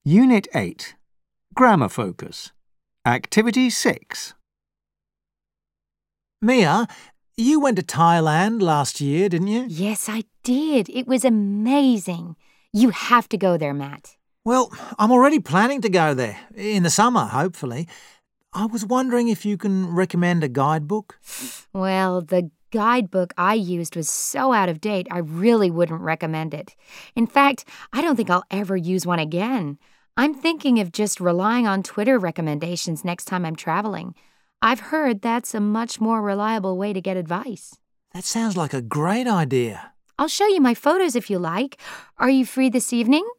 Unit 8. Grammar Focus. Activity 6. Mia, you went to Thailand last year, didn't you? Yes, I did. It was amazing. You have to go there, Matt. Well, I'm already planning to go there, in the summer, hopefully. I was wondering if you can recommend a guidebook? Well, the guidebook I used was so out of date, I really wouldn't recommend it. In fact, I don't think I'll ever use one again. I'm thinking of just relying on Twitter recommendations next time I'm traveling. I've heard that's a much more reliable way to get advice. That sounds like a great idea. I'll show you my photos if you like. Are you free this evening?